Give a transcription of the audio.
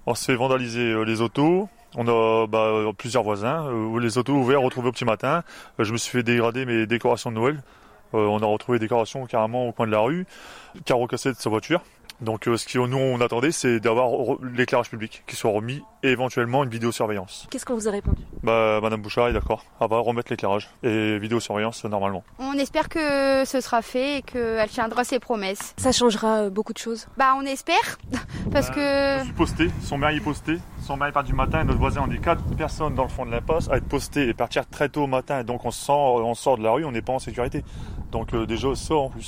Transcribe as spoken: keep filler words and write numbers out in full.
On se fait vandaliser les autos. On a bah, plusieurs voisins. Euh, les autos ouvertes retrouvées au petit matin. Euh, je me suis fait dégrader mes décorations de Noël. Euh, on a retrouvé des décorations carrément au coin de la rue. Carreau cassé de sa voiture. Donc euh, ce que nous on attendait, c'est d'avoir re- l'éclairage public qui soit remis et éventuellement une vidéosurveillance. Qu'est-ce qu'on vous a répondu ? Bah, Madame Bouchard est d'accord. Elle va remettre l'éclairage et vidéosurveillance normalement. On espère que ce sera fait et qu'elle tiendra ses promesses. Ça changera beaucoup de choses. Bah on espère, parce Bah, que... Je suis posté, son mari est posté, son mari part du matin et notre voisin, on est quatre personnes dans le fond de l'impasse à être postés et partir très tôt au matin. Donc on sort, on sort de la rue, on n'est pas en sécurité. Donc euh, déjà ça en plus.